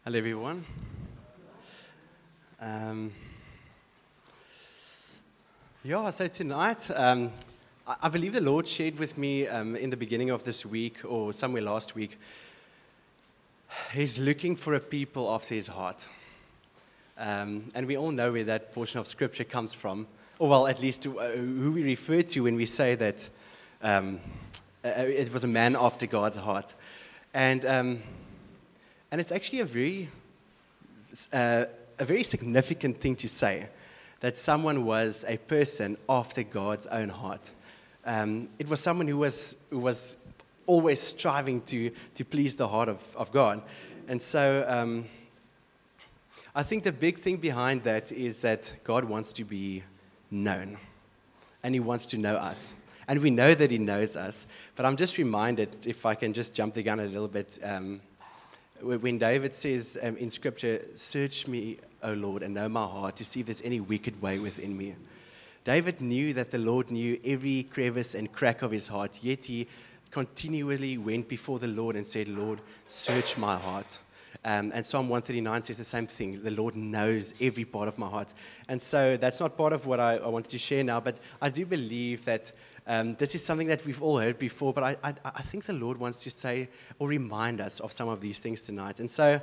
Hello, everyone. So tonight, I believe the Lord shared with me in the beginning of this week or somewhere last week, He's looking for a people after His heart. And we all know where that portion of Scripture comes from, or well, at least who we refer to when we say that it was a man after God's heart. And it's actually a very significant thing to say, that someone was a person after God's own heart. It was someone who was always striving to please the heart of God. And so I think the big thing behind that is that God wants to be known, and He wants to know us. And we know that He knows us, but I'm just reminded, if I can just jump the gun a little bit, when David says in Scripture, "Search me, O Lord, and know my heart, to see if there's any wicked way within me." David knew that the Lord knew every crevice and crack of his heart, yet he continually went before the Lord and said, "Lord, search my heart." And Psalm 139 says the same thing. The Lord knows every part of my heart. And so that's not part of what I wanted to share now, but I do believe that this is something that we've all heard before, but I think the Lord wants to say or remind us of some of these things tonight. And so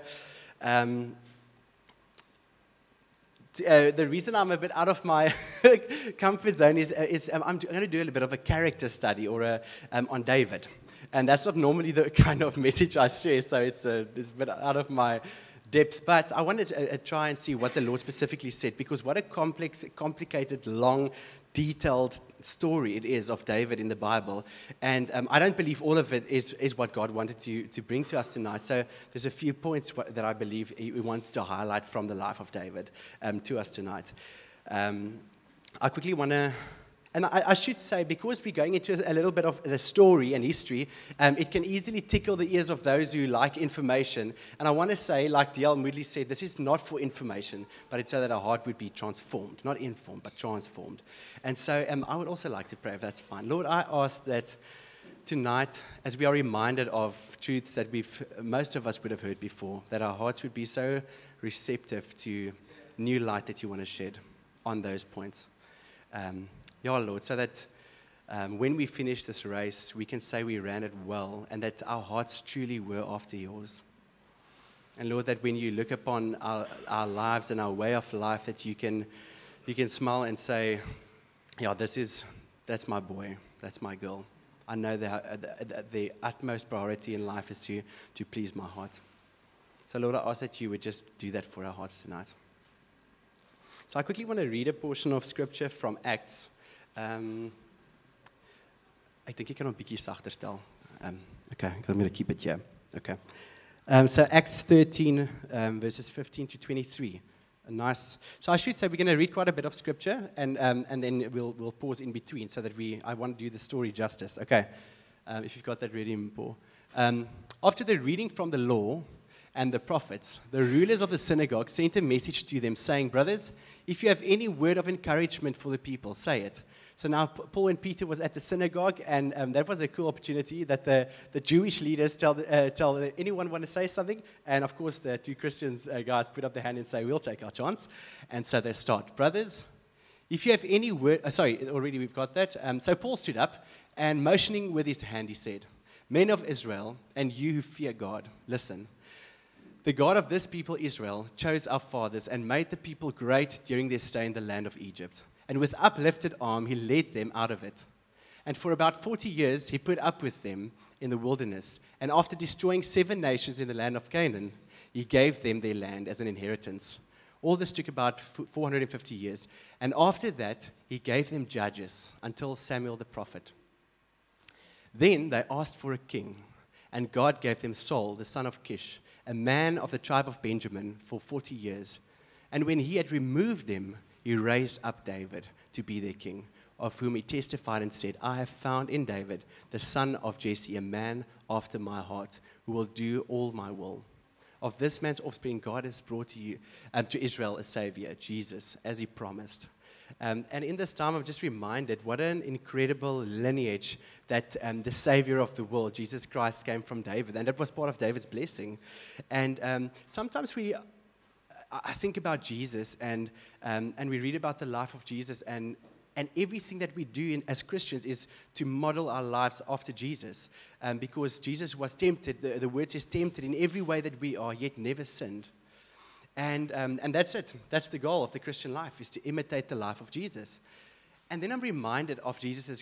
the reason I'm a bit out of my comfort zone is I'm going to do a little bit of a character study or on David. And that's not normally the kind of message I share, so it's a bit out of my depth. But I wanted to try and see what the Lord specifically said, because what a complicated, long, detailed story it is of David in the Bible. And I don't believe all of it is what God wanted to bring to us tonight. So there's a few points that I believe He wants to highlight from the life of David to us tonight. I quickly want to... And I should say, because we're going into a little bit of the story and history, it can easily tickle the ears of those who like information. And I want to say, like D.L. Moody said, this is not for information, but it's so that our heart would be transformed. Not informed, but transformed. And so I would also like to pray, if that's fine. Lord, I ask that tonight, as we are reminded of truths that most of us would have heard before, that our hearts would be so receptive to new light that you want to shed on those points. Yeah, Lord, so that when we finish this race, we can say we ran it well and that our hearts truly were after yours. And Lord, that when you look upon our lives and our way of life, that you can smile and say, yeah, that's my boy, that's my girl. I know that the utmost priority in life is to please my heart. So Lord, I ask that you would just do that for our hearts tonight. So I quickly want to read a portion of Scripture from Acts. Ek dink ek kan hom bietjie sagter stel. Okay, I'm going to keep it here. Okay. So Acts 13, verses 15 to 23. Nice. So I should say we're going to read quite a bit of Scripture, and then we'll pause in between so that I want to do the story justice. Okay. If you've got that ready, Paul. After the reading from the law and the prophets, the rulers of the synagogue sent a message to them saying, "Brothers, if you have any word of encouragement for the people, say it." So now Paul and Peter was at the synagogue, and that was a cool opportunity that the Jewish leaders tell anyone want to say something? And of course the two Christians guys put up their hand and say, "We'll take our chance." And so they start, "Brothers, if you have any word..." Already we've got that. So Paul stood up, and motioning with his hand, he said, "Men of Israel, and you who fear God, listen. The God of this people Israel chose our fathers and made the people great during their stay in the land of Egypt. And with uplifted arm, He led them out of it. And for about 40 years, He put up with them in the wilderness. And after destroying 7 nations in the land of Canaan, He gave them their land as an inheritance. All this took about 450 years. And after that, He gave them judges until Samuel the prophet. Then they asked for a king, and God gave them Saul, the son of Kish, a man of the tribe of Benjamin, for 40 years. And when He had removed them, He raised up David to be their king, of whom He testified and said, I have found in David, the son of Jesse, a man after my heart, who will do all my will. Of this man's offspring, God has brought to Israel a Savior, Jesus, as He promised. And in this time, I'm just reminded what an incredible lineage that the Savior of the world, Jesus Christ, came from David. And that was part of David's blessing. And sometimes I think about Jesus and we read about the life of Jesus and everything that we do as Christians is to model our lives after Jesus. Because Jesus was tempted, the word says tempted in every way that we are, yet never sinned. And that's it. That's the goal of the Christian life, is to imitate the life of Jesus. And then I'm reminded of Jesus'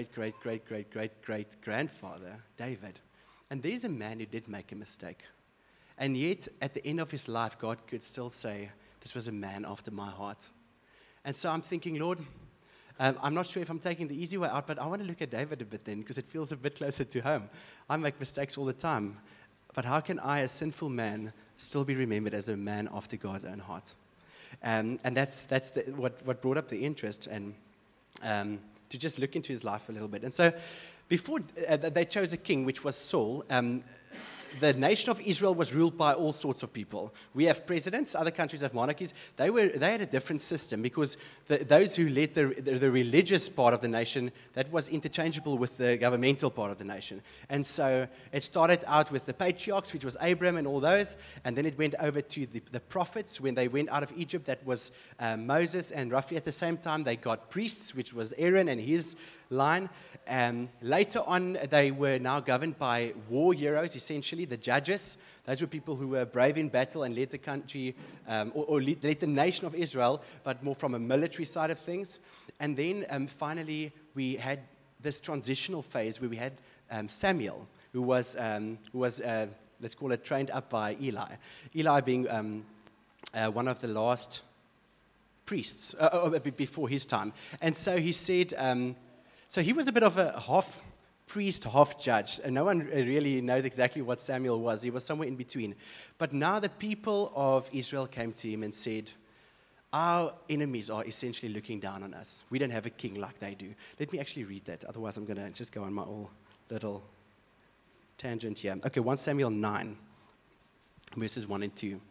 great-great-great-great-great-great-grandfather, David. And there's a man who did make a mistake. And yet, at the end of his life, God could still say, this was a man after my heart. And so I'm thinking, Lord, I'm not sure if I'm taking the easy way out, but I want to look at David a bit then, because it feels a bit closer to home. I make mistakes all the time. But how can I, a sinful man, still be remembered as a man after God's own heart? And that's what brought up the interest, and to just look into his life a little bit. And so before they chose a king, which was Saul, the nation of Israel was ruled by all sorts of people. We have presidents, other countries have monarchies. They had a different system because those who led the religious part of the nation, that was interchangeable with the governmental part of the nation. And so it started out with the patriarchs, which was Abraham and all those, and then it went over to the prophets. When they went out of Egypt, that was Moses, and roughly at the same time they got priests, which was Aaron and his line. Later on, they were now governed by war heroes, essentially, the judges. Those were people who were brave in battle and led the country, or led the nation of Israel, but more from a military side of things. And then finally, we had this transitional phase where we had Samuel, who was let's call it, trained up by Eli. Eli being one of the last priests before his time. And so he said... So he was a bit of a half priest, half judge. And no one really knows exactly what Samuel was. He was somewhere in between. But now the people of Israel came to him and said, our enemies are essentially looking down on us. We don't have a king like they do. Let me actually read that. Otherwise, I'm going to just go on my little tangent here. Okay, 1 Samuel 9, verses 1 and 2.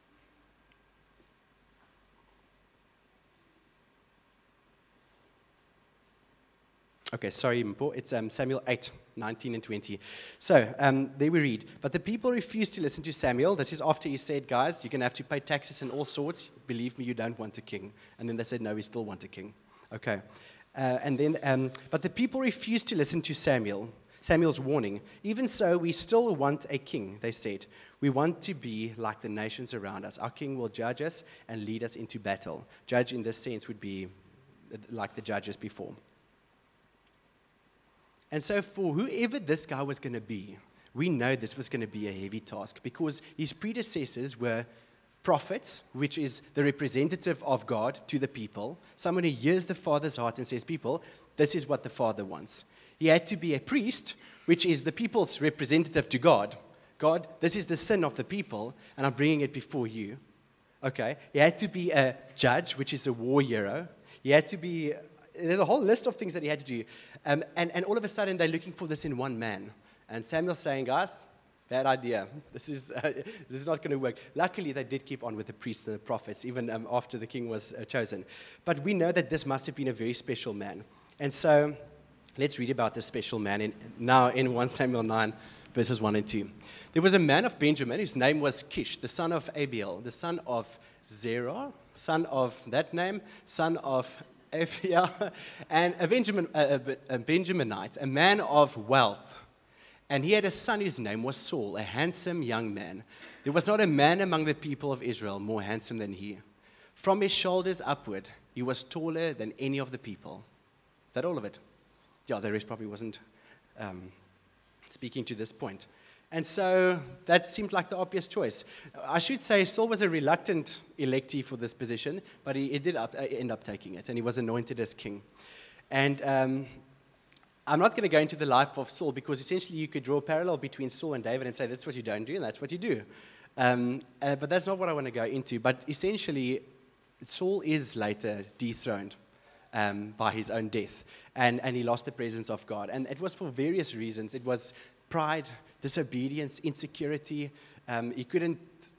Okay, sorry, it's Samuel 8, 19 and 20. So, there we read, but the people refused to listen to Samuel. This is after he said, guys, you're going to have to pay taxes and all sorts. Believe me, you don't want a king. And then they said, no, we still want a king. Okay. But the people refused to listen to Samuel's warning. Even so, we still want a king, they said. We want to be like the nations around us. Our king will judge us and lead us into battle. Judge in this sense would be like the judges before. And so for whoever this guy was going to be, we know this was going to be a heavy task because his predecessors were prophets, which is the representative of God to the people, someone who hears the Father's heart and says, people, this is what the Father wants. He had to be a priest, which is the people's representative to God. God, this is the sin of the people, and I'm bringing it before you. Okay. He had to be a judge, which is a war hero. He had to be... There's a whole list of things that he had to do. And all of a sudden, they're looking for this in one man. And Samuel's saying, guys, bad idea. This is not going to work. Luckily, they did keep on with the priests and the prophets, even after the king was chosen. But we know that this must have been a very special man. And so let's read about this special man now in 1 Samuel 9, verses 1 and 2. There was a man of Benjamin whose name was Kish, the son of Abiel, the son of Zerah, son of that name, son of Aphiah, and a Benjaminite, a man of wealth. And he had a son whose name was Saul, a handsome young man. There was not a man among the people of Israel more handsome than he. From his shoulders upward, he was taller than any of the people. Is that all of it? Yeah, the rest probably wasn't speaking to this point. And so that seemed like the obvious choice. I should say Saul was a reluctant electee for this position, but he did end up taking it, and he was anointed as king. And I'm not going to go into the life of Saul, because essentially you could draw a parallel between Saul and David and say that's what you don't do and that's what you do. But that's not what I want to go into. But essentially, Saul is later dethroned by his own death, and he lost the presence of God. And it was for various reasons. It was pride, disobedience, insecurity. He couldn't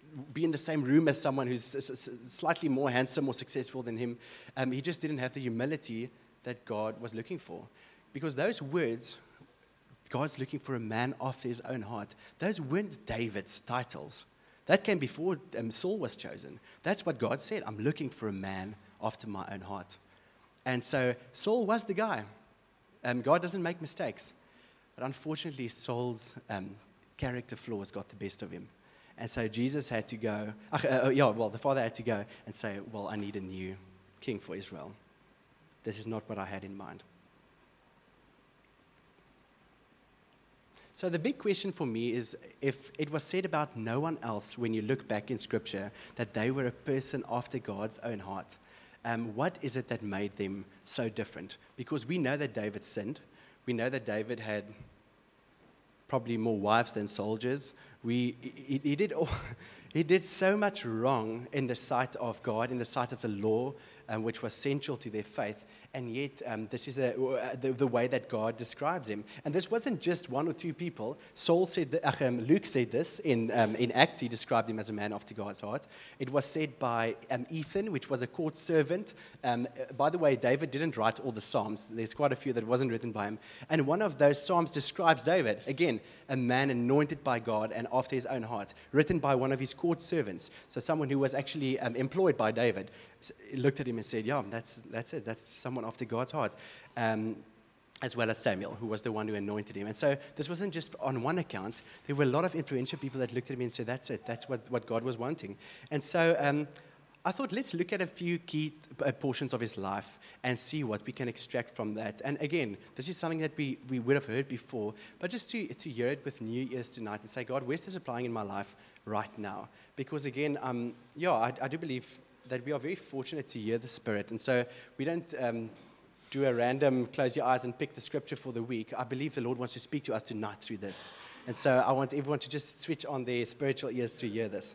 be in the same room as someone who's slightly more handsome or successful than him. He just didn't have the humility that God was looking for. Because those words, God's looking for a man after his own heart, those weren't David's titles. That came before Saul was chosen. That's what God said. I'm looking for a man after my own heart. And so Saul was the guy. God doesn't make mistakes. But unfortunately, Saul's character flaws got the best of him. And so Jesus had to go, the father had to go and say, well, I need a new king for Israel. This is not what I had in mind. So the big question for me is, if it was said about no one else when you look back in Scripture that they were a person after God's own heart, what is it that made them so different? Because we know that David sinned. We know that David had probably more wives than soldiers. He did so much wrong in the sight of God, in the sight of the law, which was central to their faith. And yet, this is the way that God describes him. And this wasn't just one or two people. Luke said this in Acts. He described him as a man after God's heart. It was said by Ethan, which was a court servant. By the way, David didn't write all the Psalms. There's quite a few that wasn't written by him. And one of those Psalms describes David. Again, a man anointed by God and after his own heart, written by one of his court servants. So someone who was actually employed by David looked at him and said, yeah, that's it. That's someone after God's heart. As well as Samuel, who was the one who anointed him. And so this wasn't just on one account. There were a lot of influential people that looked at him and said, that's it. That's what God was wanting. And so I thought, let's look at a few key portions of his life and see what we can extract from that. And again, this is something that we would have heard before, but just to hear it with new ears tonight and say, God, where's this applying in my life right now? Because again, I do believe that we are very fortunate to hear the Spirit. And so we don't do a random close your eyes and pick the scripture for the week. I believe the Lord wants to speak to us tonight through this. And so I want everyone to just switch on their spiritual ears to hear this.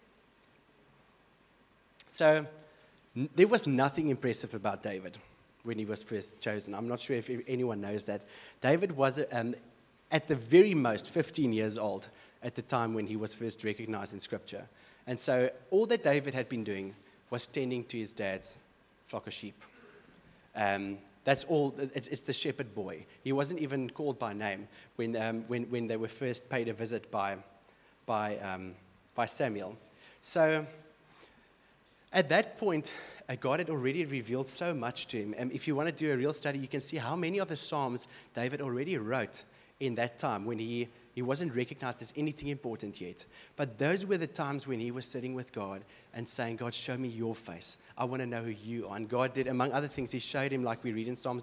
So there was nothing impressive about David when he was first chosen. I'm not sure if anyone knows that. David was at the very most 15 years old at the time when he was first recognized in Scripture. And so all that David had been doing was tending to his dad's flock of sheep. That's all. It's the shepherd boy. He wasn't even called by name when they were first paid a visit by Samuel. So at that point, God had already revealed so much to him. And if you want to do a real study, you can see how many of the Psalms David already wrote in that time when he wasn't recognized as anything important yet. But those were the times when he was sitting with God and saying, God, show me your face. I want to know who you are. And God did, among other things, he showed him, like we read in Psalm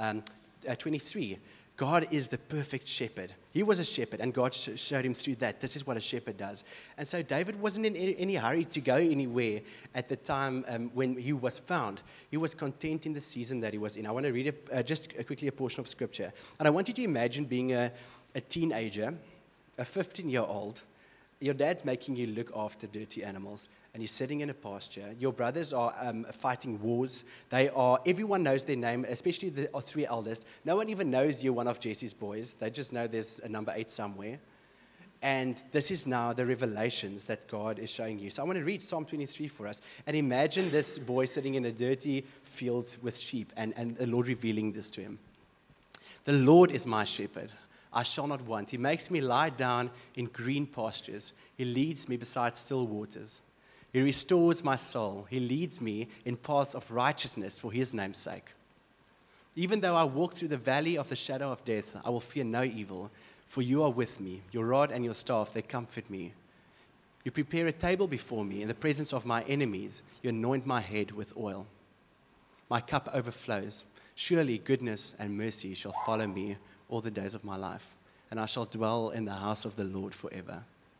23, God is the perfect shepherd. He was a shepherd, and God showed him through that. This is what a shepherd does. And so David wasn't in any hurry to go anywhere at the time when he was found. He was content in the season that he was in. I want to read just quickly a portion of Scripture. And I want you to imagine being a teenager, a 15-year-old. Your dad's making you look after dirty animals, and you're sitting in a pasture. Your brothers are fighting wars. Everyone knows their name, especially the three eldest. No one even knows you're one of Jesse's boys. They just know there's a number 8 somewhere. And this is now the revelations that God is showing you. So I want to read Psalm 23 for us. And imagine this boy sitting in a dirty field with sheep, and the Lord revealing this to him. The Lord is my shepherd. I shall not want. He makes me lie down in green pastures. He leads me beside still waters. He restores my soul. He leads me in paths of righteousness for his name's sake. Even though I walk through the valley of the shadow of death, I will fear no evil, for you are with me. Your rod and your staff, they comfort me. You prepare a table before me in the presence of my enemies. You anoint my head with oil. My cup overflows. Surely goodness and mercy shall follow me all the days of my life, and I shall dwell in the house of the Lord forever.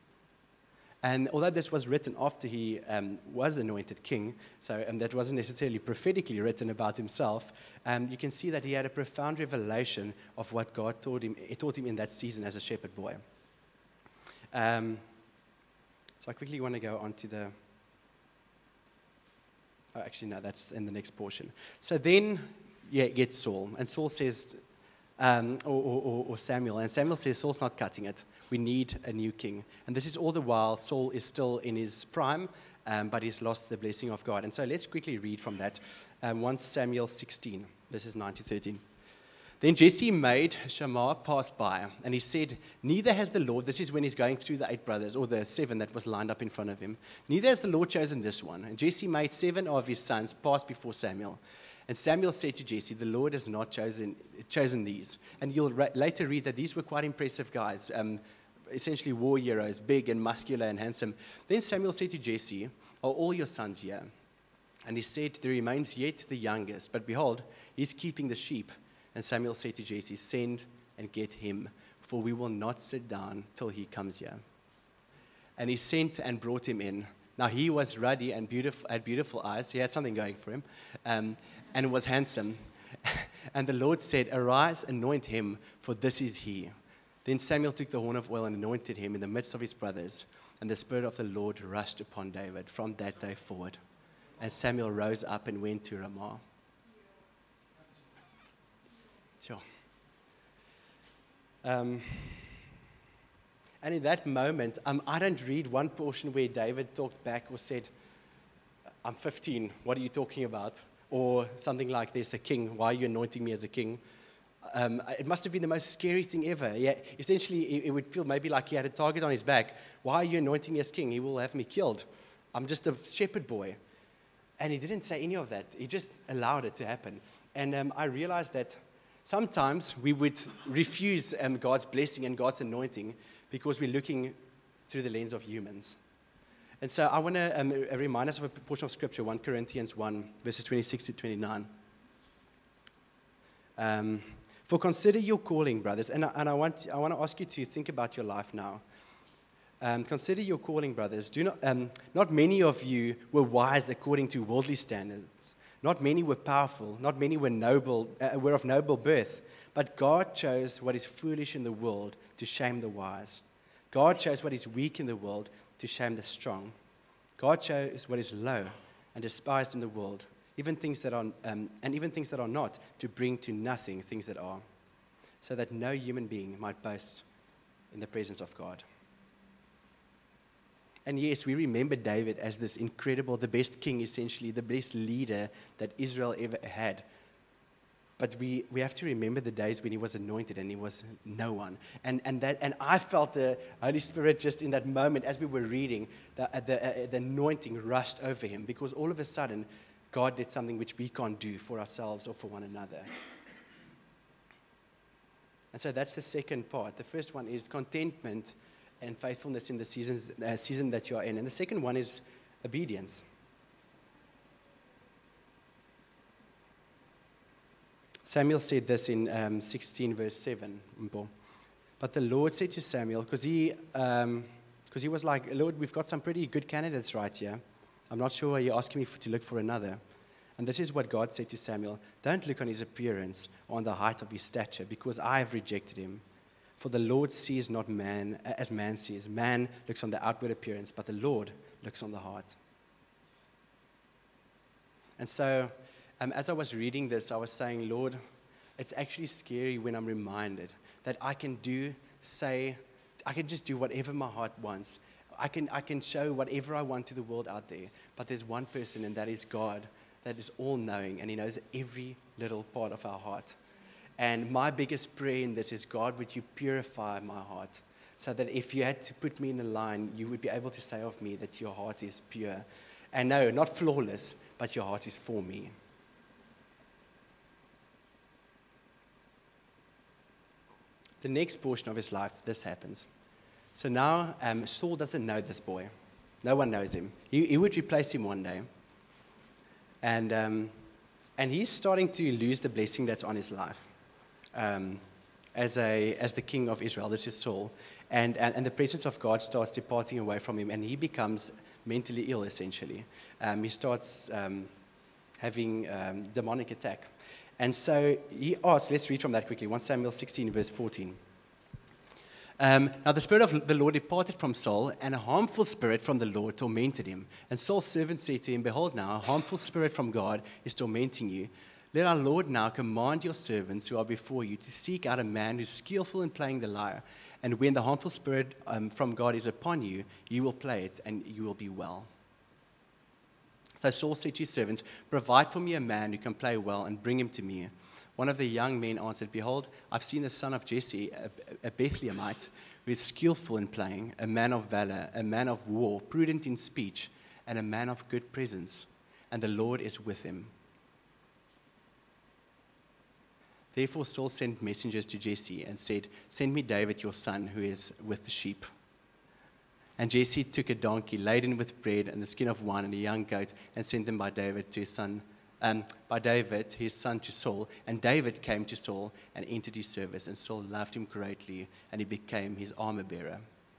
And although this was written after he was anointed king, so that wasn't necessarily prophetically written about himself, you can see that he had a profound revelation of what God taught him in that season as a shepherd boy. So I quickly want to go on to the... Oh, actually, no, that's in the next portion. So then, gets Saul, and Saul says... or Samuel. And Samuel says, Saul's not cutting it. We need a new king. And this is all the while Saul is still in his prime, but he's lost the blessing of God. And so let's quickly read from that. 1 Samuel 16, this is 9 to 13. Then Jesse made Shammah pass by, and he said, neither has the Lord, this is when he's going through the 8 brothers, or the 7 that was lined up in front of him, neither has the Lord chosen this one. And Jesse made 7 of his sons pass before Samuel. And Samuel said to Jesse, the Lord has not chosen these. And you'll later read that these were quite impressive guys, essentially war heroes, big and muscular and handsome. Then Samuel said to Jesse, are all your sons here? And he said, there remains yet the youngest, but behold, he's keeping the sheep. And Samuel said to Jesse, send and get him, for we will not sit down till he comes here. And he sent and brought him in. Now he was ruddy and beautiful, had beautiful eyes. He had something going for him, and was handsome. And the Lord said, arise, anoint him, for this is he. Then Samuel took the horn of oil and anointed him in the midst of his brothers. And the Spirit of the Lord rushed upon David from that day forward. And Samuel rose up and went to Ramah. Sure. And in that moment, I don't read one portion where David talked back or said, I'm 15, what are you talking about? Or something like, there's a king, why are you anointing me as a king? It must have been the most scary thing ever. Yeah, essentially, it would feel maybe like he had a target on his back. Why are you anointing me as king? He will have me killed. I'm just a shepherd boy. And he didn't say any of that. He just allowed it to happen. And I realized that sometimes we would refuse God's blessing and God's anointing because we're looking through the lens of humans. And so I want to remind us of a portion of Scripture, 1 Corinthians 1, verses 26 to 29. For consider your calling, brothers. And I want to ask you to think about your life now. Consider your calling, brothers. Not many of you were wise according to worldly standards. Not many were powerful. Not many were were of noble birth. But God chose what is foolish in the world to shame the wise. God chose what is weak in the world to shame the strong. God chose what is low and despised in the world, even things that are not, to bring to nothing things that are, so that no human being might boast in the presence of God. And yes, we remember David as this incredible, the best king, essentially, the best leader that Israel ever had. But we have to remember the days when he was anointed and he was no one. And I felt the Holy Spirit just in that moment as we were reading, the anointing rushed over him, because all of a sudden, God did something which we can't do for ourselves or for one another. And so that's the second part. The first one is contentment and faithfulness in the season that you are in. And the second one is obedience. Samuel said this in 16 verse 7. But the Lord said to Samuel, because he was like, Lord, we've got some pretty good candidates right here. I'm not sure why you're asking me to look for another. And this is what God said to Samuel. Don't look on his appearance or on the height of his stature, because I have rejected him. For the Lord sees not man as man sees. Man looks on the outward appearance, but the Lord looks on the heart. And so, as I was reading this, I was saying, Lord, it's actually scary when I'm reminded that I can just do whatever my heart wants. I can show whatever I want to the world out there. But there's one person, and that is God, that is all-knowing, and he knows every little part of our heart. And my biggest prayer in this is, God, would you purify my heart, so that if you had to put me in a line, you would be able to say of me that your heart is pure. And no, not flawless, but your heart is for me. The next portion of his life, this happens. So now Saul doesn't know this boy. No one knows him. He would replace him one day. And he's starting to lose the blessing that's on his life. As the king of Israel, this is Saul, and the presence of God starts departing away from him, and he becomes mentally ill, essentially. He starts having demonic attack. And so he asks, let's read from that quickly, 1 Samuel 16, verse 14. Now the Spirit of the Lord departed from Saul, and a harmful spirit from the Lord tormented him. And Saul's servant said to him, behold now, a harmful spirit from God is tormenting you. Let our Lord now command your servants who are before you to seek out a man who's skillful in playing the lyre, And when the harmful spirit from God is upon you, you will play it and you will be well. So Saul said to his servants, provide for me a man who can play well and bring him to me. One of the young men answered, behold, I've seen the son of Jesse, a Bethlehemite, who is skillful in playing, a man of valor, a man of war, prudent in speech, and a man of good presence. And the Lord is with him. Therefore Saul sent messengers to Jesse and said, send me David your son, who is with the sheep. And Jesse took a donkey laden with bread and the skin of wine and a young goat, and sent them by David, his son to Saul. And David came to Saul and entered his service, and Saul loved him greatly, and he became his armor bearer.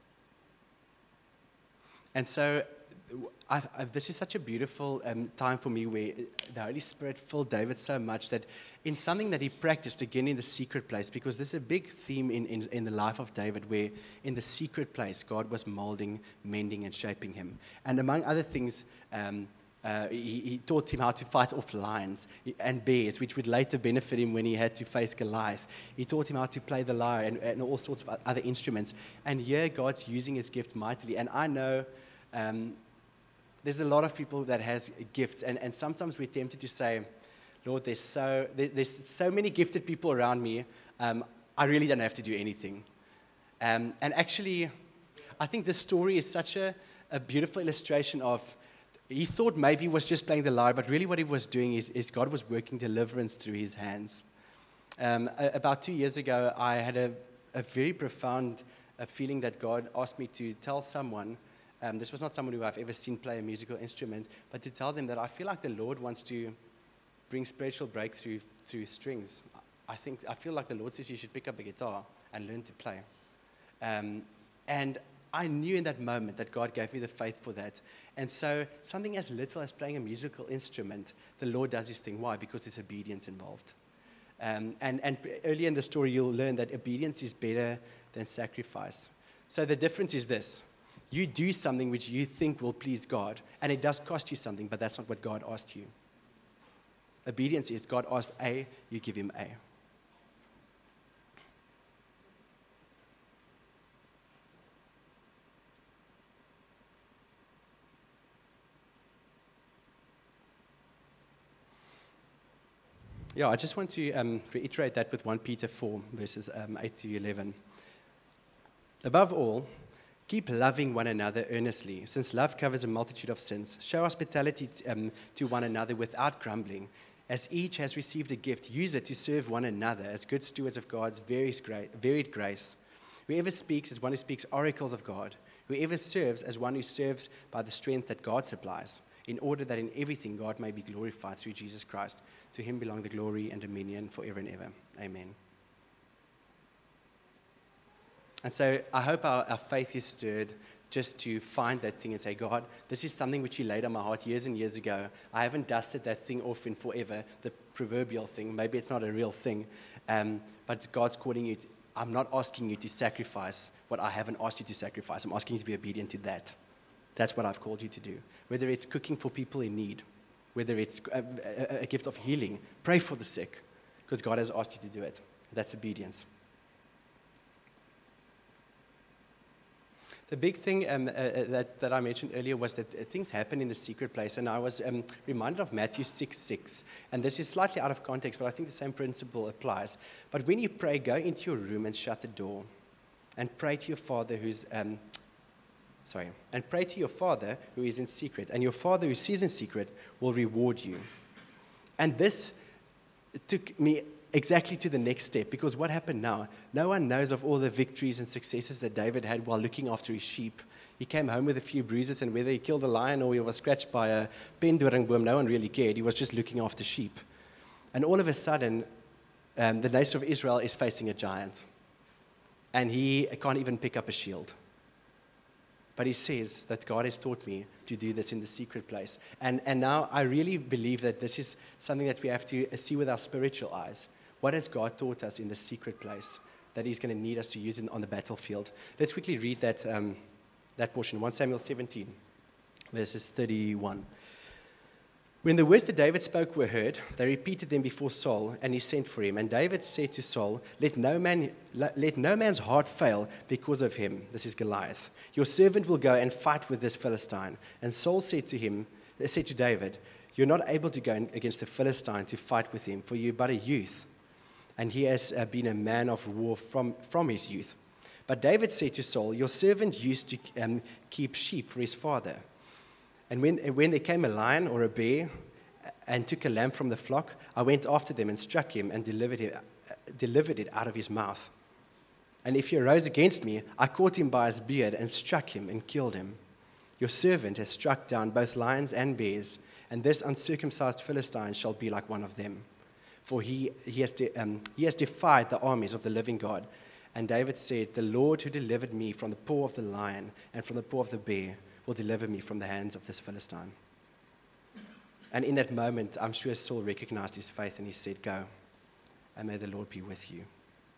And so this is such a beautiful time for me, where the Holy Spirit filled David so much that in something that he practiced again in the secret place, because this is a big theme in the life of David, where in the secret place God was molding, mending, and shaping him. And among other things, he taught him how to fight off lions and bears, which would later benefit him when he had to face Goliath. He taught him how to play the lyre and all sorts of other instruments. And here God's using his gift mightily. And I know there's a lot of people that has gifts, and sometimes we're tempted to say, Lord, there's so many gifted people around me, I really don't have to do anything. And actually, I think this story is such a beautiful illustration of, he thought maybe he was just playing the lyre, but really what he was doing is God was working deliverance through his hands. About 2 years ago, I had a very profound feeling that God asked me to tell someone, this was not someone who I've ever seen play a musical instrument, but to tell them that I feel like the Lord wants to bring spiritual breakthrough through strings. I feel like the Lord says you should pick up a guitar and learn to play. And I knew in that moment that God gave me the faith for that. And so something as little as playing a musical instrument, the Lord does his thing. Why? Because there's obedience involved. And early in the story, you'll learn that obedience is better than sacrifice. So the difference is this. You do something which you think will please God, and it does cost you something, but that's not what God asked you. Obedience is God asked A, you give him A. Yeah, I just want to reiterate that with 1 Peter 4, verses 8 to 11. Above all, keep loving one another earnestly, since love covers a multitude of sins. Show hospitality to one another without grumbling. As each has received a gift, use it to serve one another as good stewards of God's varied grace. Whoever speaks as one who speaks oracles of God. Whoever serves as one who serves by the strength that God supplies, in order that in everything God may be glorified through Jesus Christ. To him belong the glory and dominion forever and ever. Amen. And so I hope our faith is stirred just to find that thing and say, God, this is something which you laid on my heart years and years ago. I haven't dusted that thing off in forever, the proverbial thing. Maybe it's not a real thing, but God's calling you. I'm not asking you to sacrifice what I haven't asked you to sacrifice. I'm asking you to be obedient to that. That's what I've called you to do. Whether it's cooking for people in need, whether it's a gift of healing, pray for the sick, because God has asked you to do it. That's obedience. The big thing that I mentioned earlier was that things happen in the secret place, and I was reminded of Matthew 6:6. And this is slightly out of context, but I think the same principle applies. But when you pray, go into your room and shut the door, and pray to your Father who is in secret, and your Father who sees in secret will reward you. And this took me exactly to the next step, because what happened now? No one knows of all the victories and successes that David had while looking after his sheep. He came home with a few bruises, and whether he killed a lion or he was scratched by a pendoringboom, no one really cared. He was just looking after sheep. And all of a sudden, the nation of Israel is facing a giant, and he can't even pick up a shield. But he says that God has taught me to do this in the secret place. And now I really believe that this is something that we have to see with our spiritual eyes. What has God taught us in the secret place that he's going to need us to use on the battlefield? Let's quickly read that portion, 1 Samuel 17, verses 31. When the words that David spoke were heard, they repeated them before Saul, and he sent for him. And David said to Saul, let no man's heart fail because of him. This is Goliath. Your servant will go and fight with this Philistine. And Saul said to David, you're not able to go against the Philistine to fight with him, for you're but a youth. And he has been a man of war from his youth. But David said to Saul, your servant used to keep sheep for his father. And when there came a lion or a bear and took a lamb from the flock, I went after them and struck him and delivered it out of his mouth. And if he arose against me, I caught him by his beard and struck him and killed him. Your servant has struck down both lions and bears, and this uncircumcised Philistine shall be like one of them. For he has defied the armies of the living God. And David said, the Lord who delivered me from the paw of the lion and from the paw of the bear will deliver me from the hands of this Philistine. And in that moment, I'm sure Saul recognized his faith and he said, go, and may the Lord be with you.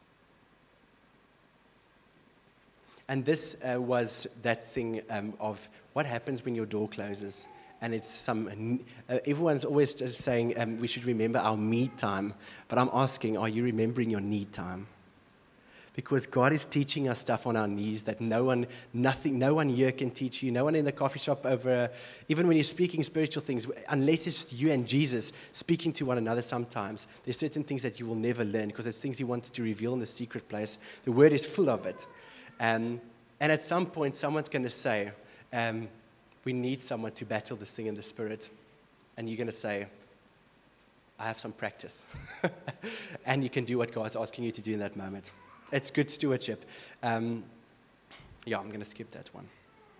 And this was that thing of what happens when your door closes. And it's everyone's always just saying we should remember our me time. But I'm asking, are you remembering your need time? Because God is teaching us stuff on our knees that no one here can teach you. No one in the coffee shop even when you're speaking spiritual things, unless it's you and Jesus speaking to one another sometimes, there's certain things that you will never learn because it's things He wants to reveal in the secret place. The Word is full of it. And at some point, someone's going to say, we need someone to battle this thing in the Spirit. And you're going to say, I have some practice. And you can do what God's asking you to do in that moment. It's good stewardship. I'm going to skip that one.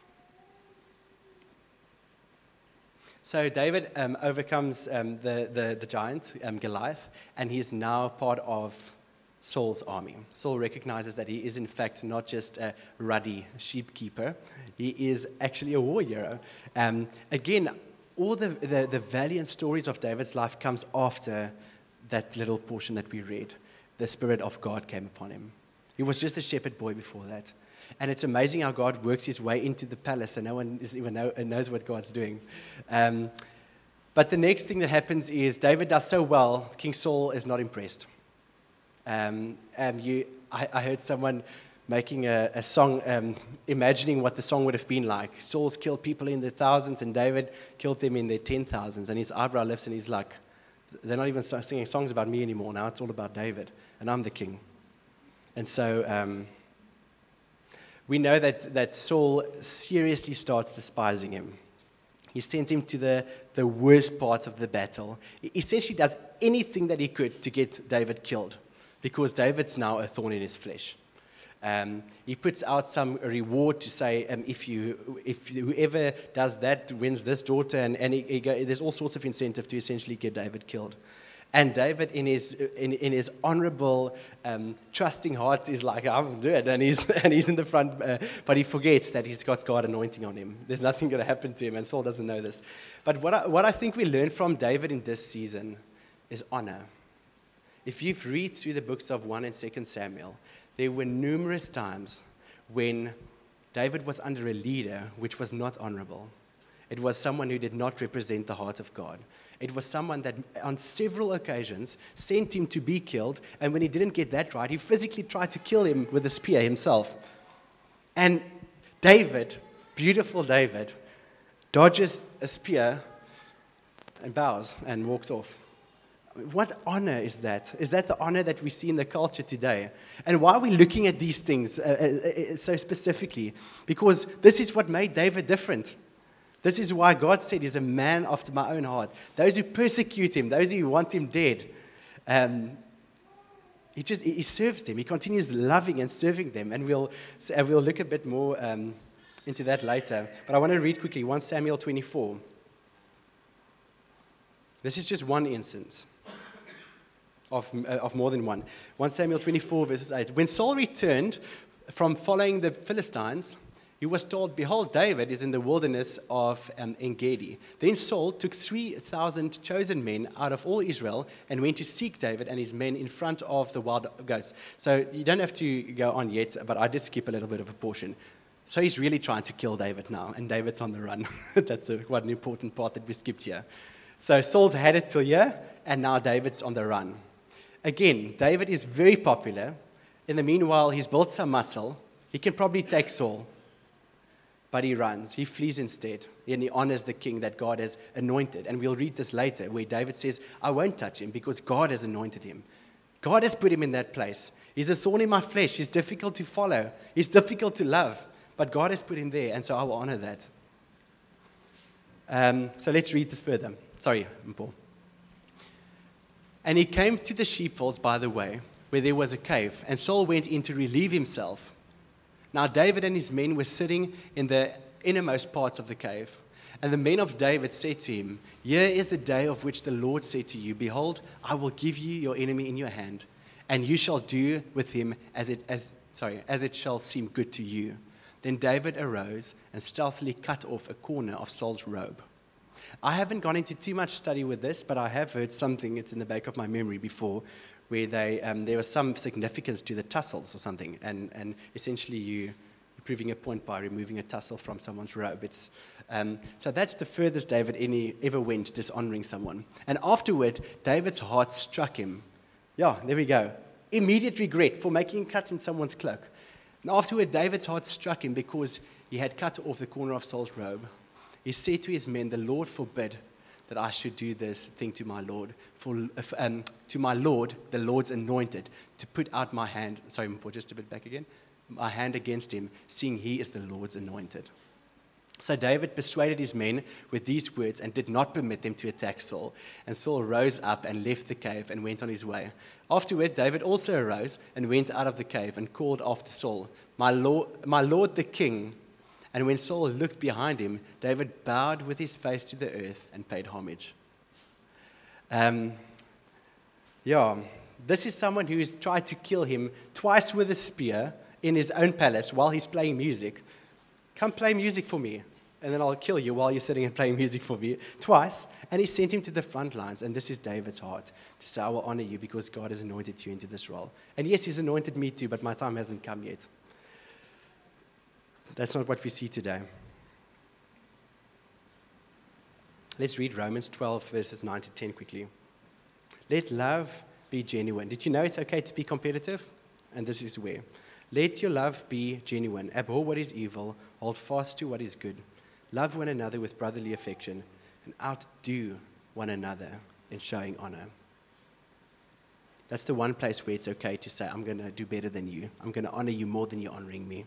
So David overcomes the giant, Goliath, and he's now part of Saul's army. Saul recognizes that he is in fact not just a ruddy sheep keeper. He is actually a war hero. Again, all the valiant stories of David's life comes after that little portion that we read. The Spirit of God came upon him. He was just a shepherd boy before that. And it's amazing how God works His way into the palace and no one even knows what God's doing. But the next thing that happens is David does so well, King Saul is not impressed. I heard someone making a song, imagining what the song would have been like. Saul's killed people in the thousands and David killed them in the 10,000s. And his eyebrow lifts and he's like, they're not even singing songs about me anymore now. It's all about David and I'm the king. And so we know that Saul seriously starts despising him. He sends him to the worst parts of the battle. He essentially does anything that he could to get David killed because David's now a thorn in his flesh. He puts out some reward to say, if whoever does that wins this daughter, and there's all sorts of incentive to essentially get David killed. And David, in his honorable, trusting heart, is like, I'm good, and he's in the front, but he forgets that he's got God anointing on him. There's nothing going to happen to him, and Saul doesn't know this. But what I think we learn from David in this season is honor. If you've read through the books of 1 and 2 Samuel, there were numerous times when David was under a leader which was not honorable. It was someone who did not represent the heart of God. It was someone that on several occasions sent him to be killed, and when he didn't get that right, he physically tried to kill him with a spear himself. And David, beautiful David, dodges a spear and bows and walks off. What honor is that? Is that the honor that we see in the culture today? And why are we looking at these things so specifically? Because this is what made David different. This is why God said he's a man after my own heart. Those who persecute him, those who want him dead, he serves them. He continues loving and serving them. And we'll look a bit more into that later. But I want to read quickly 1 Samuel 24. This is just one instance of more than one. 1 Samuel 24, verses 8. When Saul returned from following the Philistines, he was told, behold, David is in the wilderness of En-Gedi. Then Saul took 3,000 chosen men out of all Israel and went to seek David and his men in front of the wild goats. So you don't have to go on yet, but I did skip a little bit of a portion. So he's really trying to kill David now, and David's on the run. That's quite an important part that we skipped here. So Saul's had it till here, and now David's on the run. Again, David is very popular. In the meanwhile, he's built some muscle. He can probably take Saul, but he runs. He flees instead, and he honors the king that God has anointed. And we'll read this later, where David says, I won't touch him because God has anointed him. God has put him in that place. He's a thorn in my flesh. He's difficult to follow. He's difficult to love, but God has put him there, and so I will honor that. So let's read this further. Sorry, Paul. And he came to the sheepfolds by the way, where there was a cave, and Saul went in to relieve himself. Now David and his men were sitting in the innermost parts of the cave. And the men of David said to him, Here is the day of which the Lord said to you, Behold, I will give you your enemy in your hand, and you shall do with him as it shall seem good to you. Then David arose and stealthily cut off a corner of Saul's robe. I haven't gone into too much study with this, but I have heard something, it's in the back of my memory before, where there was some significance to the tassels or something, and essentially you're proving a point by removing a tassel from someone's robe. So that's the furthest David ever went dishonoring someone. And afterward, David's heart struck him. Yeah, there we go. Immediate regret for making a cut in someone's cloak. And afterward, David's heart struck him because he had cut off the corner of Saul's robe. He said to his men, The Lord forbid that I should do this thing to my Lord, to my Lord, the Lord's anointed, to put out my hand, just a bit back again, my hand against him, seeing he is the Lord's anointed. So David persuaded his men with these words and did not permit them to attack Saul. And Saul rose up and left the cave and went on his way. Afterward, David also arose and went out of the cave and called after Saul, my Lord the king. And when Saul looked behind him, David bowed with his face to the earth and paid homage. This is someone who has tried to kill him twice with a spear in his own palace while he's playing music. Come play music for me, and then I'll kill you while you're sitting and playing music for me. Twice. And he sent him to the front lines, and this is David's heart, to say, I will honor you because God has anointed you into this role. And yes, he's anointed me too, but my time hasn't come yet. That's not what we see today. Let's read Romans 12, verses 9 to 10 quickly. Let love be genuine. Did you know it's okay to be competitive? And this is where. Let your love be genuine. Abhor what is evil. Hold fast to what is good. Love one another with brotherly affection, and outdo one another in showing honor. That's the one place where it's okay to say, I'm going to do better than you. I'm going to honor you more than you're honoring me.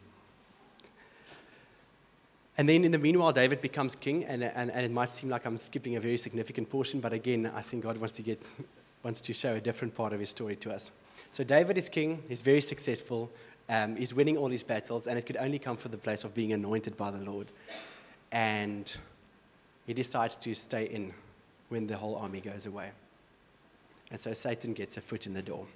And then in the meanwhile, David becomes king, and it might seem like I'm skipping a very significant portion, but again, I think God wants to show a different part of his story to us. So David is king, he's very successful, he's winning all his battles, and it could only come from the place of being anointed by the Lord. And he decides to stay in when the whole army goes away. And so Satan gets a foot in the door.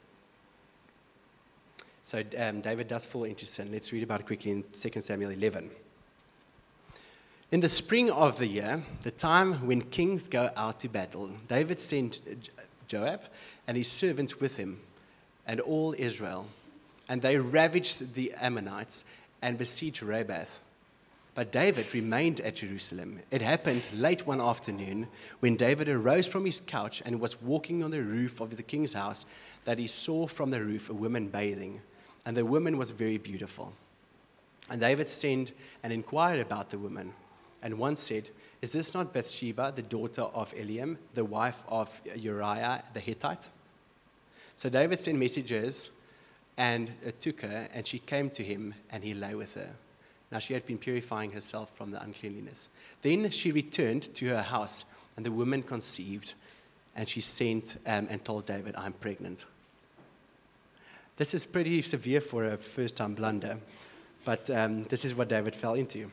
So David does fall into sin. Let's read about it quickly in 2 Samuel 11. In the spring of the year, the time when kings go out to battle, David sent Joab and his servants with him and all Israel. And they ravaged the Ammonites and besieged Rabbah. But David remained at Jerusalem. It happened late one afternoon when David arose from his couch and was walking on the roof of the king's house that he saw from the roof a woman bathing. And the woman was very beautiful. And David sent and inquired about the woman. And one said, Is this not Bathsheba, the daughter of Eliam, the wife of Uriah the Hittite? So David sent messengers and took her, and she came to him, and he lay with her. Now she had been purifying herself from the uncleanliness. Then she returned to her house, and the woman conceived, and she sent and told David, I'm pregnant. This is pretty severe for a first-time blunder, but this is what David fell into.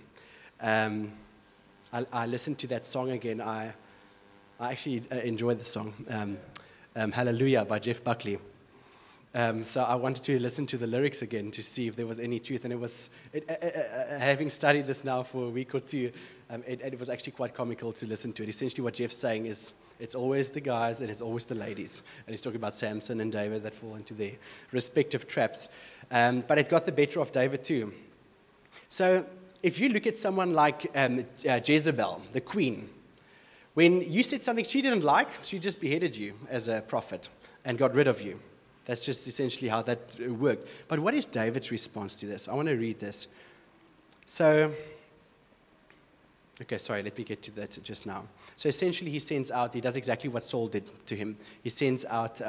I listened to that song again. I actually enjoyed the song, Hallelujah by Jeff Buckley. So I wanted to listen to the lyrics again to see if there was any truth. And having studied this now for a week or two, it was actually quite comical to listen to it. Essentially what Jeff's saying is, it's always the guys and it's always the ladies. And he's talking about Samson and David that fall into their respective traps. But it got the better of David too. So if you look at someone like Jezebel, the queen, When you said something she didn't like, she just beheaded you as a prophet and got rid of you. That's just essentially how that worked. But what is David's response to this? I want to read this. So, okay, sorry, let me get to that just now. So essentially he does exactly what Saul did to him. He sends out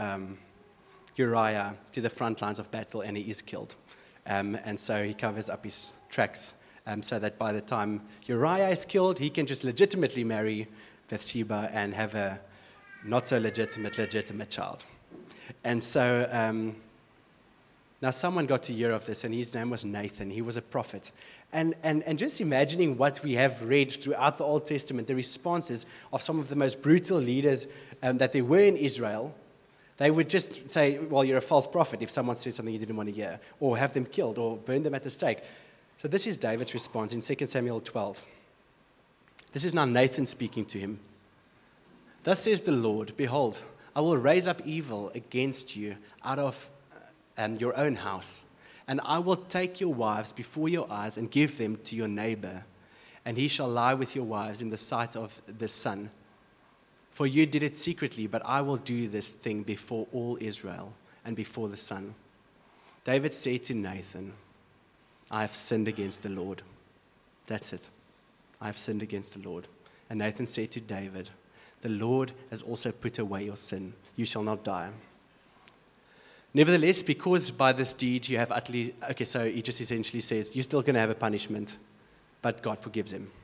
Uriah to the front lines of battle, and he is killed. And so he covers up his tracks so that by the time Uriah is killed, he can just legitimately marry Bathsheba and have a not so legitimate child. And so now someone got to hear of this, and his name was Nathan. He was a prophet. And just imagining what we have read throughout the Old Testament, the responses of some of the most brutal leaders that there were in Israel, they would just say, well, you're a false prophet if someone said something you didn't want to hear, or have them killed, or burn them at the stake. So this is David's response in 2 Samuel 12. This is now Nathan speaking to him. Thus says the Lord, behold, I will raise up evil against you out of your own house, and I will take your wives before your eyes and give them to your neighbor, and he shall lie with your wives in the sight of the sun. For you did it secretly, but I will do this thing before all Israel and before the sun. David said to Nathan, I have sinned against the Lord. That's it. I have sinned against the Lord. And Nathan said to David, the Lord has also put away your sin. You shall not die. Nevertheless, because by this deed you have utterly... Okay, so he just essentially says, you're still going to have a punishment, but God forgives him.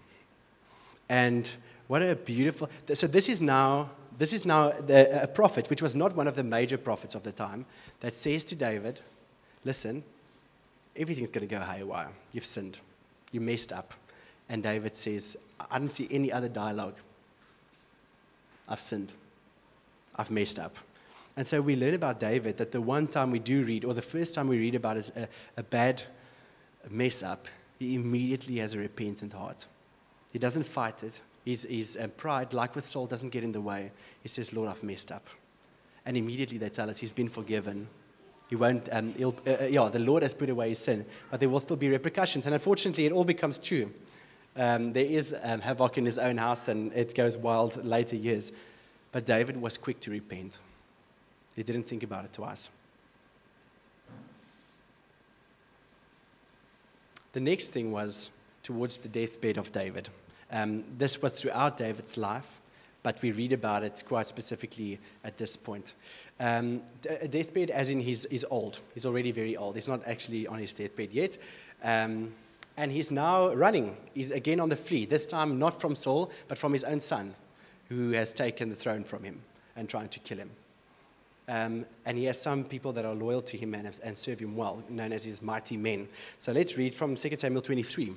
And what a beautiful... So this is now a prophet, which was not one of the major prophets of the time, that says to David, listen, everything's going to go haywire. You've sinned. You messed up. And David says, I don't see any other dialogue. I've sinned. I've messed up. And so we learn about David that the one time we do read, or the first time we read about is a bad mess up, he immediately has a repentant heart. He doesn't fight it. His pride, like with Saul, doesn't get in the way. He says, Lord, I've messed up. And immediately they tell us he's been forgiven. He won't, the Lord has put away his sin, but there will still be repercussions. And unfortunately, it all becomes true. There is havoc in his own house, and it goes wild later years. But David was quick to repent. He didn't think about it twice. The next thing was towards the deathbed of David. This was throughout David's life, but we read about it quite specifically at this point. A deathbed as in he's old. He's already very old. He's not actually on his deathbed yet. And he's now running. He's again on the flee, this time not from Saul, but from his own son, who has taken the throne from him and trying to kill him. And he has some people that are loyal to him and serve him well, known as his mighty men. So let's read from 2 Samuel 23.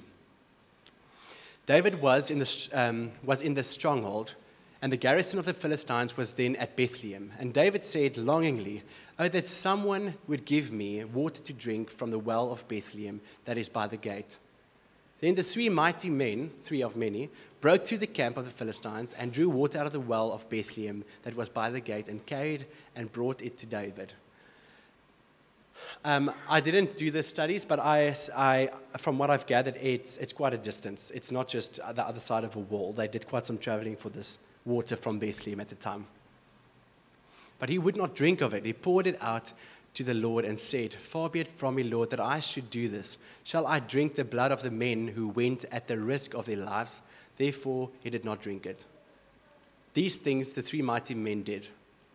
David was in the stronghold, and the garrison of the Philistines was then at Bethlehem. And David said longingly, oh, that someone would give me water to drink from the well of Bethlehem that is by the gate. Then the three mighty men, three of many, broke through the camp of the Philistines and drew water out of the well of Bethlehem that was by the gate and carried and brought it to David. I didn't do the studies, but I from what I've gathered, it's quite a distance. It's not just the other side of a wall. They did quite some traveling for this water from Bethlehem at the time. But he would not drink of it. He poured it out to the Lord and said, far be it from me, Lord, that I should do this. Shall I drink the blood of the men who went at the risk of their lives? Therefore he did not drink it. These things the three mighty men did.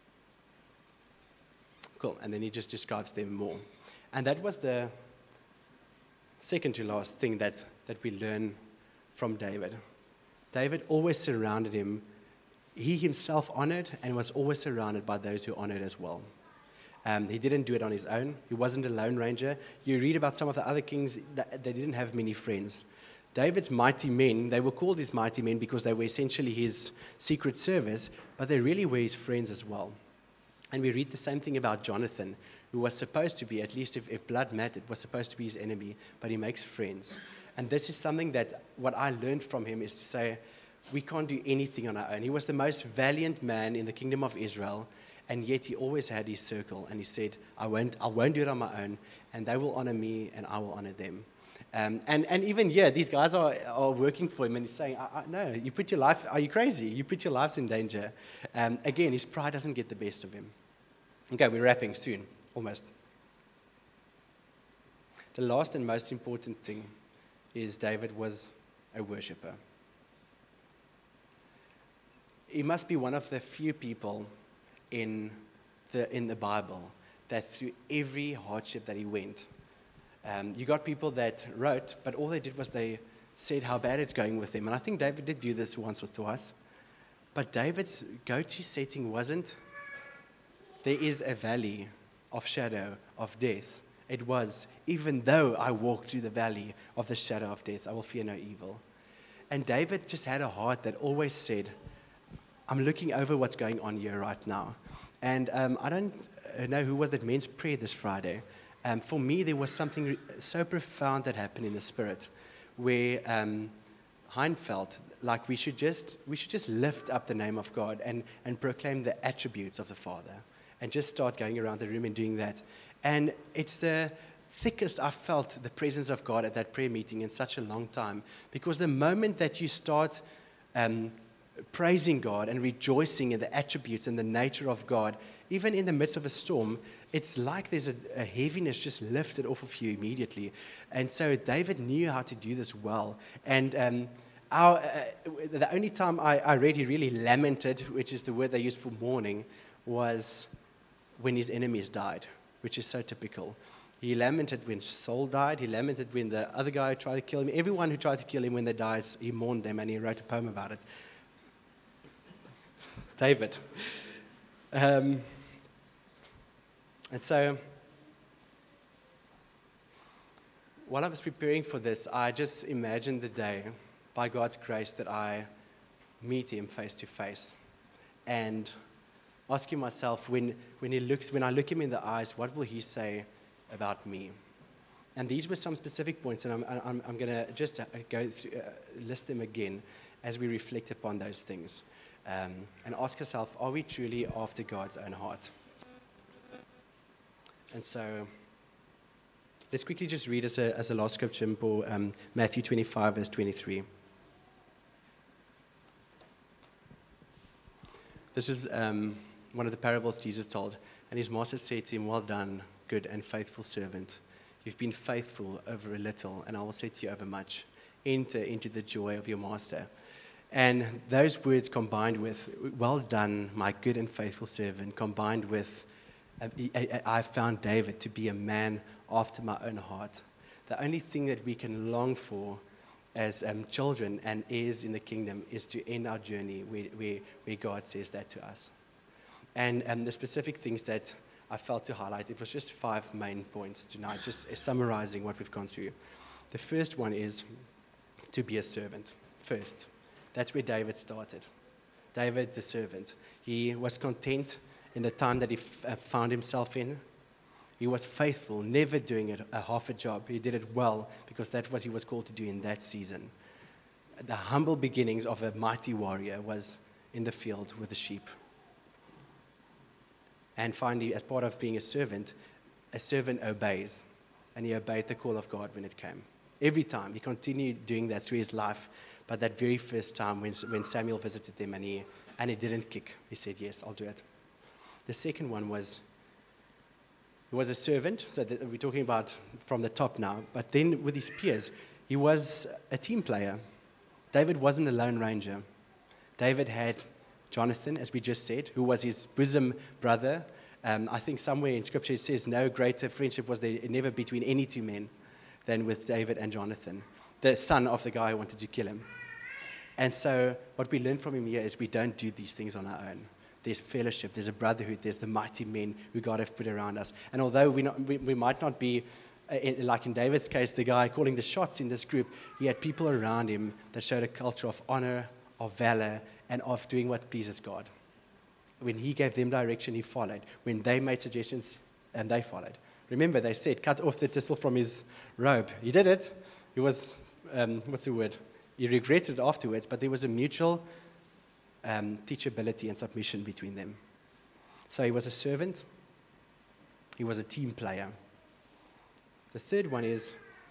Cool. And then he just describes them more. And that was the second to last thing that we learn from David. David always surrounded him. He himself honored and was always surrounded by those who honored as well. He didn't do it on his own. He wasn't a lone ranger. You read about some of the other kings, that they didn't have many friends. David's mighty men, they were called his mighty men because they were essentially his secret service, but they really were his friends as well. And we read the same thing about Jonathan, who was supposed to be, at least if blood mattered, was supposed to be his enemy, but he makes friends. And this is something that what I learned from him is to say, we can't do anything on our own. He was the most valiant man in the kingdom of Israel, and yet he always had his circle, and he said, I won't do it on my own, and they will honor me, and I will honor them. And even here, these guys are working for him, and he's saying, no, you put your life, are you crazy? You put your lives in danger. Again, his pride doesn't get the best of him. Okay, we're wrapping soon, almost. The last and most important thing is David was a worshiper. He must be one of the few people in the Bible that through every hardship that he went, you got people that wrote, but all they did was they said how bad it's going with them. And I think David did do this once or twice. But David's go-to setting wasn't, there is a valley of shadow of death. It was, even though I walk through the valley of the shadow of death, I will fear no evil. And David just had a heart that always said, I'm looking over what's going on here right now. And I don't know who was at men's prayer this Friday. For me, there was something so profound that happened in the spirit, where Hein felt like we should just lift up the name of God and proclaim the attributes of the Father, and just start going around the room and doing that. And it's the thickest I've felt the presence of God at that prayer meeting in such a long time, because the moment that you start praising God and rejoicing in the attributes and the nature of God, even in the midst of a storm, it's like there's a heaviness just lifted off of you immediately. And so David knew how to do this well. And the only time I read he really lamented, which is the word they use for mourning, was when his enemies died, which is so typical. He lamented when Saul died. He lamented when the other guy tried to kill him. Everyone who tried to kill him when they died, he mourned them, and he wrote a poem about it. David. And so, while I was preparing for this, I just imagined the day, by God's grace, that I meet him face to face, and asking myself, when I look him in the eyes, what will he say about me? And these were some specific points, and I'm going to just go through, list them again as we reflect upon those things, and ask ourselves, are we truly after God's own heart? And so, let's quickly just read as a last scripture, Matthew 25, verse 23. This is one of the parables Jesus told. And his master said to him, well done, good and faithful servant. You've been faithful over a little, and I will set you over much. Enter into the joy of your master. And those words combined with, well done, my good and faithful servant, combined with, I found David to be a man after my own heart. The only thing that we can long for as children and heirs in the kingdom is to end our journey where God says that to us. And the specific things that I felt to highlight, it was just 5 main points tonight, just summarizing what we've gone through. The first one is to be a servant first. That's where David started. David, the servant. He was content in the time that he found himself in. He was faithful, never doing a half a job. He did it well because that's what he was called to do in that season. The humble beginnings of a mighty warrior was in the field with the sheep. And finally, as part of being a servant obeys. And he obeyed the call of God when it came. Every time. He continued doing that through his life. But that very first time when Samuel visited him and he didn't kick, he said, yes, I'll do it. The second one was, he was a servant, so we're talking about from the top now, but then with his peers, he was a team player. David wasn't a lone ranger. David had Jonathan, as we just said, who was his bosom brother. I think somewhere in Scripture it says no greater friendship was there never between any two men than with David and Jonathan, the son of the guy who wanted to kill him. And so what we learn from him here is we don't do these things on our own. There's fellowship, there's a brotherhood, there's the mighty men who God has put around us. And although we might not be, like in David's case, the guy calling the shots in this group, he had people around him that showed a culture of honor, of valor, and of doing what pleases God. When he gave them direction, he followed. When they made suggestions, and they followed. Remember, they said, cut off the tassel from his robe. He did it. He was, what's the word? He regretted it afterwards, but there was a mutual teachability and submission between them. So he was a servant. He was a team player. The third one is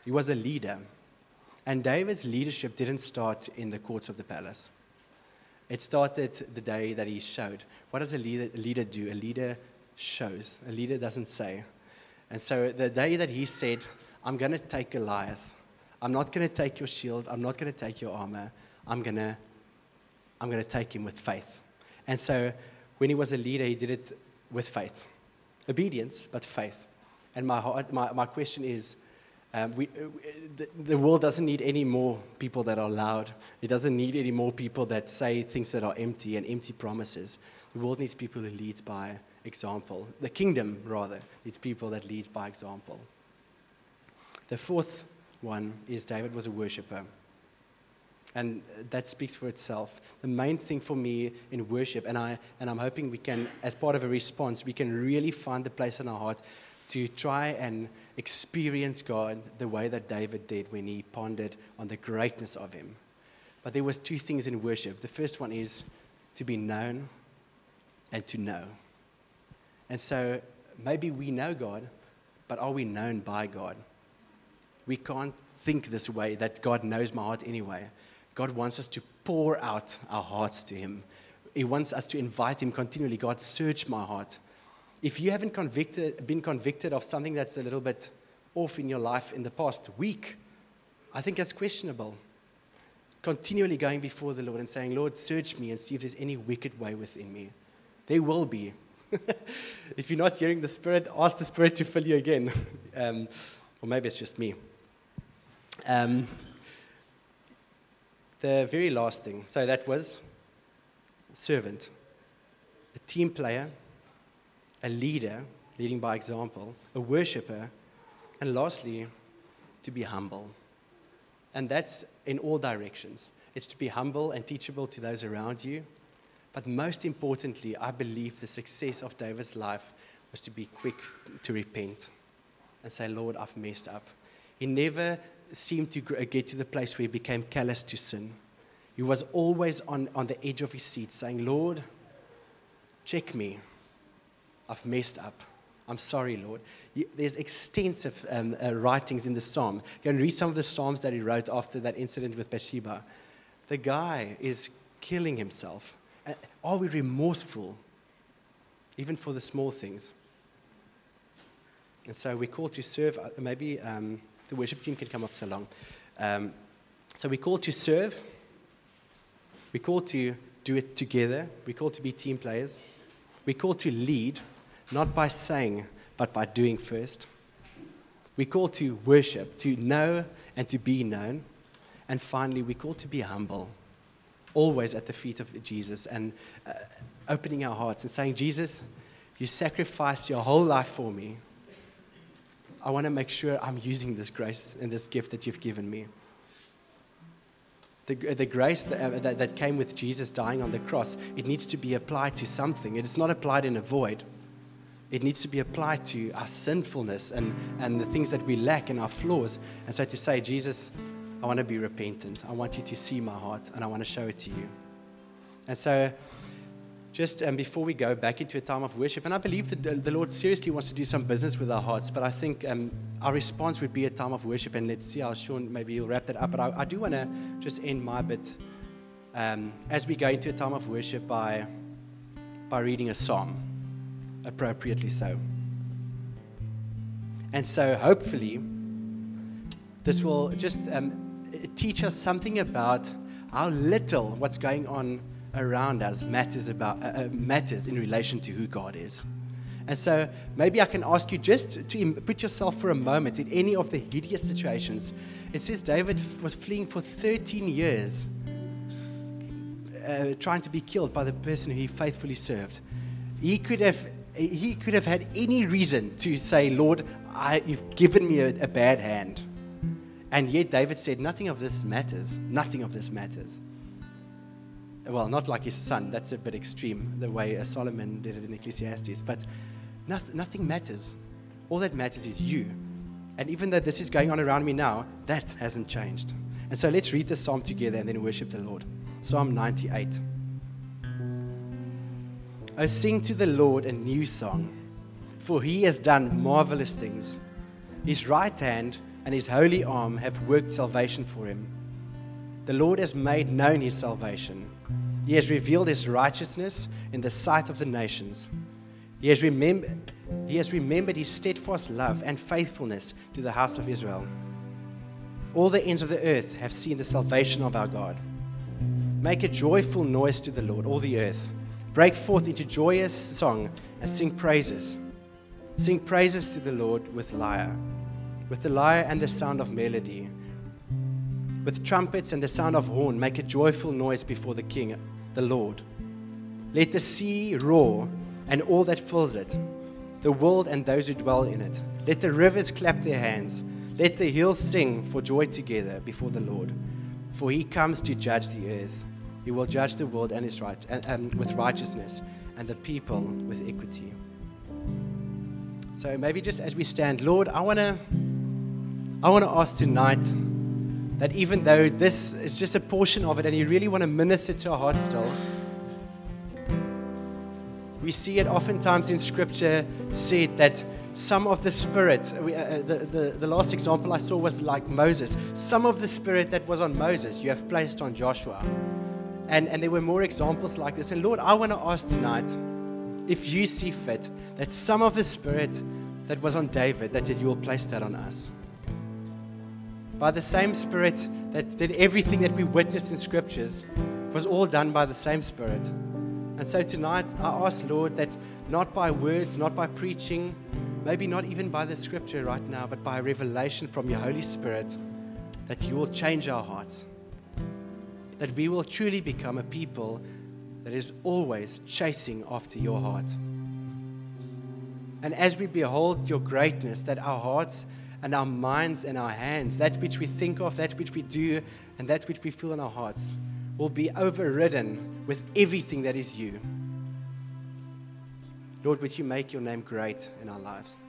He was a leader. And David's leadership didn't start in the courts of the palace. It started the day that he showed. What does a leader do? A leader shows. A leader doesn't say. And so the day that he said, I'm going to take Goliath. I'm not going to take your shield. I'm not going to take your armor. I'm going to take him with faith. And so when he was a leader, he did it with faith. Obedience, but faith. And my question is, the world doesn't need any more people that are loud. It doesn't need any more people that say things that are empty and empty promises. The world needs people who lead by example. The kingdom, rather, needs people that lead by example. The fourth one is David was a worshiper. And that speaks for itself. The main thing for me in worship, and I'm hoping we can, as part of a response, we can really find the place in our heart to try and experience God the way that David did when he pondered on the greatness of him. But there was two things in worship. The first one is to be known and to know. And so maybe we know God, but are we known by God? We can't think this way, that God knows my heart anyway. God wants us to pour out our hearts to him. He wants us to invite him continually. God, search my heart. If you haven't been convicted of something that's a little bit off in your life in the past week, I think that's questionable. Continually going before the Lord and saying, Lord, search me and see if there's any wicked way within me. There will be. If you're not hearing the Spirit, ask the Spirit to fill you again. Or maybe it's just me. The very last thing, so that was servant, a team player, a leader, leading by example, a worshiper, and lastly, to be humble. And that's in all directions. It's to be humble and teachable to those around you. But most importantly, I believe the success of David's life was to be quick to repent and say, Lord, I've messed up. He never seemed to get to the place where he became callous to sin. He was always on the edge of his seat saying, Lord, check me. I've messed up. I'm sorry, Lord. There's extensive writings in the Psalm. You can read some of the Psalms that he wrote after that incident with Bathsheba. The guy is killing himself. Are we remorseful, even for the small things? And so we're called to serve. Maybe the worship team can come up so long. So we're called to serve. We're called to do it together. We're called to be team players. We're called to lead, not by saying, but by doing first. We're called to worship, to know and to be known. And finally, we're called to be humble, always at the feet of Jesus and opening our hearts and saying, Jesus, you sacrificed your whole life for me. I want to make sure I'm using this grace and this gift that you've given me. The grace that came with Jesus dying on the cross, it needs to be applied to something. It is not applied in a void. It needs to be applied to our sinfulness and the things that we lack and our flaws. And so to say, Jesus, I want to be repentant. I want you to see my heart and I want to show it to you. And so just before we go back into a time of worship, and I believe that the Lord seriously wants to do some business with our hearts, but I think our response would be a time of worship, and let's see how Sean, maybe he'll wrap that up. But I do want to just end my bit as we go into a time of worship by reading a psalm, appropriately so. And so hopefully this will just teach us something about how little what's going on around us matters in relation to who God is. And so maybe I can ask you just to put yourself for a moment in any of the hideous situations. It says David was fleeing for 13 years, trying to be killed by the person who he faithfully served. He could have had any reason to say, Lord, you've given me a bad hand. And yet David said, nothing of this matters. Nothing of this matters. Well, not like his son. That's a bit extreme, the way Solomon did it in Ecclesiastes. But nothing matters. All that matters is you. And even though this is going on around me now, that hasn't changed. And so let's read the psalm together and then worship the Lord. Psalm 98. Oh, sing to the Lord a new song, for he has done marvelous things. His right hand and his holy arm have worked salvation for him. The Lord has made known his salvation. He has revealed his righteousness in the sight of the nations. He has remembered his steadfast love and faithfulness to the house of Israel. All the ends of the earth have seen the salvation of our God. Make a joyful noise to the Lord, all the earth. Break forth into joyous song and sing praises. Sing praises to the Lord with the lyre and the sound of melody. With trumpets and the sound of horn, make a joyful noise before the King, the Lord. Let the sea roar and all that fills it, the world and those who dwell in it. Let the rivers clap their hands. Let the hills sing for joy together before the Lord. For he comes to judge the earth. He will judge the world with righteousness and the people with equity. So maybe just as we stand, Lord, I want to ask tonight that even though this is just a portion of it and you really want to minister to our hearts still, we see it oftentimes in Scripture said that some of the Spirit, the last example I saw was like Moses. Some of the Spirit that was on Moses, you have placed on Joshua. And there were more examples like this. And Lord, I want to ask tonight, if you see fit, that some of the Spirit that was on David, that you will place that on us. By the same Spirit that did everything that we witnessed in Scriptures, was all done by the same Spirit. And so tonight, I ask, Lord, that not by words, not by preaching, maybe not even by the Scripture right now, but by revelation from your Holy Spirit, that you will change our hearts. That we will truly become a people that is always chasing after your heart. And as we behold your greatness, that our hearts and our minds and our hands, that which we think of, that which we do, and that which we feel in our hearts, will be overridden with everything that is you. Lord, would you make your name great in our lives?